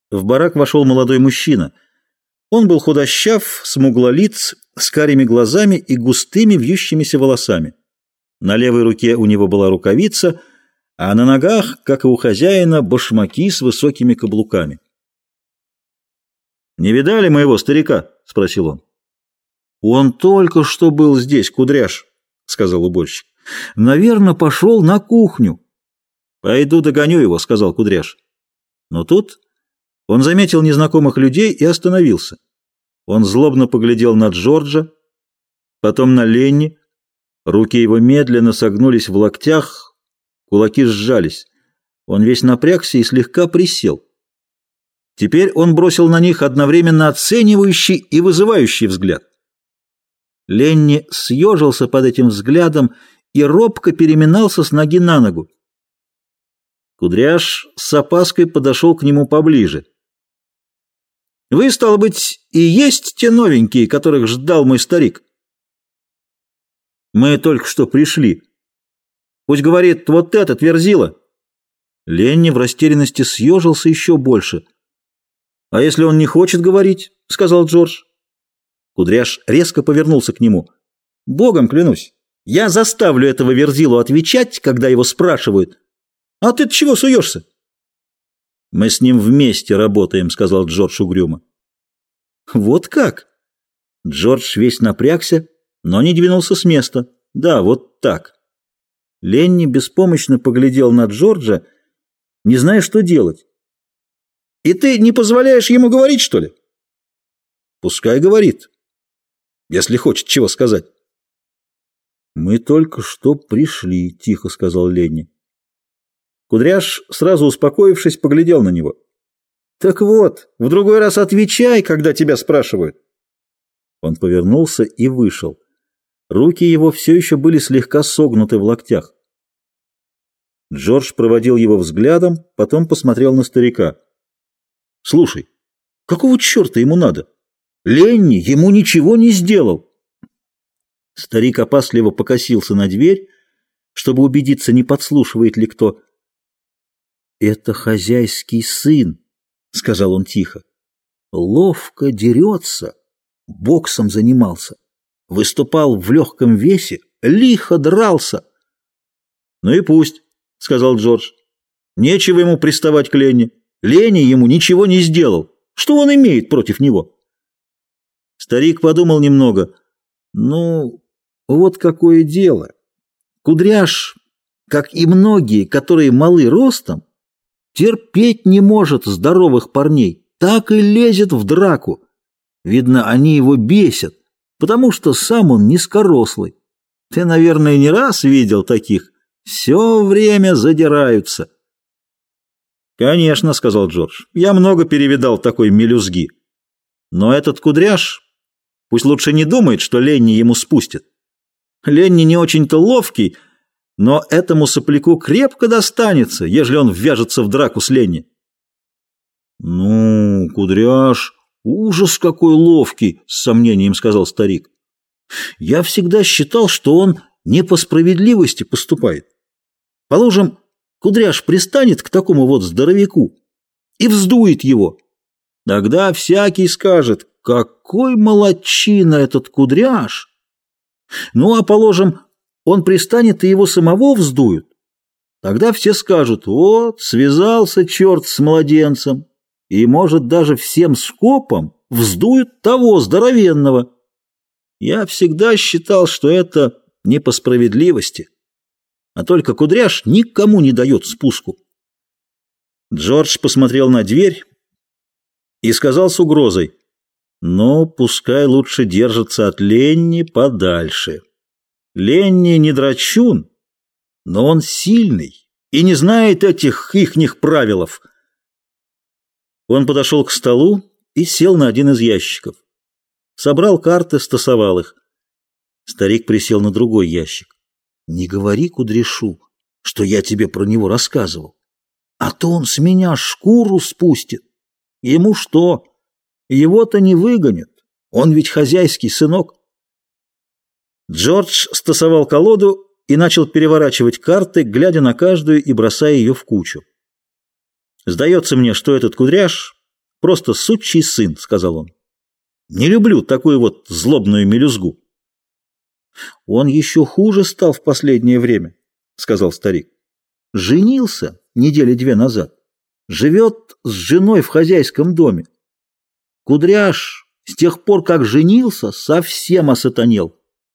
В барак вошел молодой мужчина. Он был худощав, смуглолиц, с карими глазами и густыми вьющимися волосами. На левой руке у него была рукавица, а на ногах, как и у хозяина, башмаки с высокими каблуками. «Не видали моего старика?» — спросил он. «Он только что был здесь, Кудряш», — сказал уборщик. «Наверное, пошел на кухню». «Пойду догоню его», — сказал Кудряш. Но тут он заметил незнакомых людей и остановился. Он злобно поглядел на Джорджа, потом на Ленни. Руки его медленно согнулись в локтях, кулаки сжались. Он весь напрягся и слегка присел. Теперь он бросил на них одновременно оценивающий и вызывающий взгляд. Ленни съежился под этим взглядом и робко переминался с ноги на ногу. Кудряш с опаской подошел к нему поближе. «Вы, стало быть, и есть те новенькие, которых ждал мой старик?» «Мы только что пришли. Пусть говорит вот этот Верзила». Ленни в растерянности съежился еще больше. «А если он не хочет говорить?» — сказал Джордж. Кудряш резко повернулся к нему. «Богом клянусь, я заставлю этого Верзилу отвечать, когда его спрашивают. А ты чего суешься?» «Мы с ним вместе работаем», — сказал Джордж угрюмо. «Вот как?» Джордж весь напрягся, но не двинулся с места. «Да, вот так». Ленни беспомощно поглядел на Джорджа, не зная, что делать. «И ты не позволяешь ему говорить, что ли?» «Пускай говорит, если хочет чего сказать». «Мы только что пришли», — тихо сказал Ленни. Кудряш, сразу успокоившись, поглядел на него. «Так вот, в другой раз отвечай, когда тебя спрашивают». Он повернулся и вышел. Руки его все еще были слегка согнуты в локтях. Джордж проводил его взглядом, потом посмотрел на старика. «Слушай, какого черта ему надо? Ленни ему ничего не сделал». Старик опасливо покосился на дверь, чтобы убедиться, не подслушивает ли кто. «Это хозяйский сын», — сказал он тихо. «Ловко дерется, боксом занимался, выступал в легком весе, лихо дрался». «Ну и пусть», — сказал Джордж. «Нечего ему приставать к Ленни. Ленни ему ничего не сделал. Что он имеет против него?» Старик подумал немного. «Ну, вот какое дело. Кудряш, как и многие, которые малы ростом, терпеть не может здоровых парней, так и лезет в драку. Видно, они его бесят, потому что сам он низкорослый. Ты, наверное, не раз видел таких. Все время задираются». «Конечно», — сказал Джордж, — «я много перевидал такой мелюзги. Но этот Кудряш пусть лучше не думает, что Ленни ему спустит. Ленни не очень-то ловкий, но этому сопляку крепко достанется, ежели он ввяжется в драку с Ленни». «Ну, Кудряш, ужас какой ловкий», — с сомнением сказал старик. «Я всегда считал, что он не по справедливости поступает. Положим, Кудряш пристанет к такому вот здоровяку и вздует его. Тогда всякий скажет: какой молодчина этот Кудряш. Ну, а положим, он пристанет и его самого вздуют. Тогда все скажут: вот, связался черт с младенцем, и, может, даже всем скопом вздуют того здоровенного. Я всегда считал, что это не по справедливости. А только Кудряш никому не дает спуску». Джордж посмотрел на дверь и сказал с угрозой: «Ну, пускай лучше держится от Ленни подальше. Ленни не драчун, но он сильный и не знает этих ихних правилов». Он подошел к столу и сел на один из ящиков. Собрал карты, стасовал их. Старик присел на другой ящик. «Не говори Кудряшу, что я тебе про него рассказывал, а то он с меня шкуру спустит. Ему что? Его-то не выгонят, он ведь хозяйский сынок». Джордж стасовал колоду и начал переворачивать карты, глядя на каждую и бросая ее в кучу. «Сдается мне, что этот Кудряш Просто сучий сын», — сказал он. «Не люблю такую вот злобную мелюзгу». «Он еще хуже стал в последнее время», — сказал старик. «Женился недели 2 назад. Живет с женой в хозяйском доме. Кудряш с тех пор, как женился, совсем осатанел».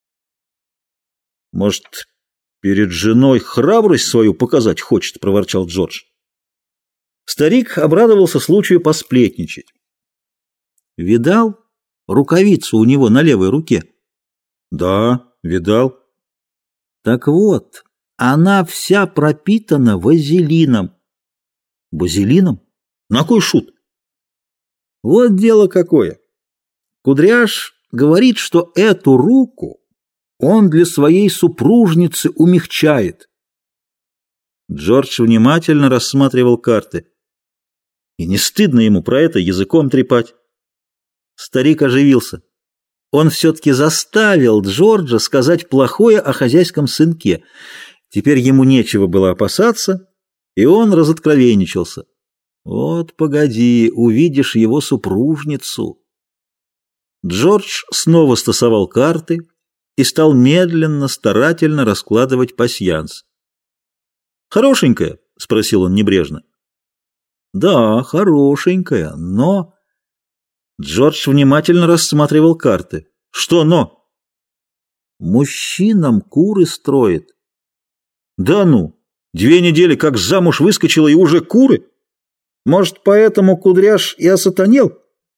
«Может, перед женой храбрость свою показать хочет?» — проворчал Джордж. Старик обрадовался случаю посплетничать. «Видал рукавицу у него на левой руке?» «Да, видал». «Так вот, она вся пропитана вазелином». «Вазелином? На кой шут?» «Вот дело какое. Кудряш говорит, что эту руку он для своей супружницы умягчает». Джордж внимательно рассматривал карты. И не стыдно ему про это языком трепать. Старик оживился. Он все-таки заставил Джорджа сказать плохое о хозяйском сынке. Теперь ему нечего было опасаться, и он разоткровенничался. «Вот погоди, увидишь его супружницу». Джордж снова стасовал карты и стал медленно, старательно раскладывать пасьянс. «Хорошенькая?» — спросил он небрежно. «Да, хорошенькая, но...» Джордж внимательно рассматривал карты. «Что «но»?» «Мужчинам куры строит». «Да ну! 2 недели как замуж выскочила и уже куры? Может, поэтому Кудряш и осатанел?»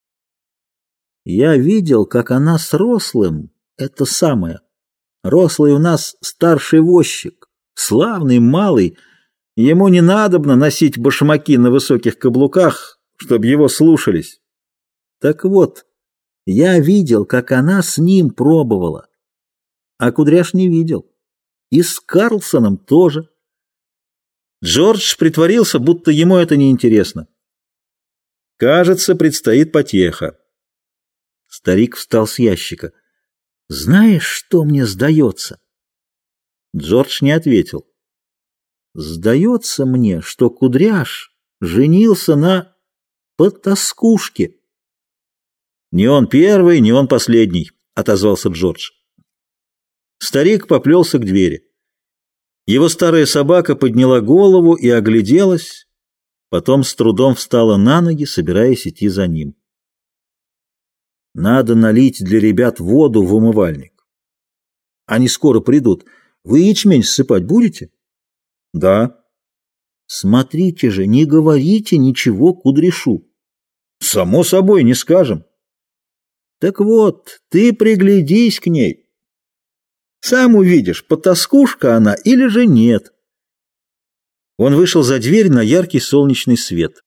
«Я видел, как она с Рослым, это самое. Рослый у нас старший возчик, славный малый. Ему не надобно носить башмаки на высоких каблуках, чтобы его слушались. Так вот, я видел, как она с ним пробовала, а Кудряш не видел. И с Карлсоном тоже». Джордж притворился, будто ему это не интересно. «Кажется, предстоит потеха». Старик встал с ящика. «Знаешь, что мне сдается?» Джордж не ответил. «Сдается мне, что Кудряш женился на потаскушке». «Не он первый, не он последний», — отозвался Джордж. Старик поплелся к двери. Его старая собака подняла голову и огляделась, потом с трудом встала на ноги, собираясь идти за ним. «Надо налить для ребят воду в умывальник. Они скоро придут. Вы ячмень ссыпать будете?» «Да». «Смотрите же, не говорите ничего Кудряшу». «Само собой, не скажем». «Так вот, ты приглядись к ней. Сам увидишь, потаскушка она или же нет». Он вышел за дверь на яркий солнечный свет.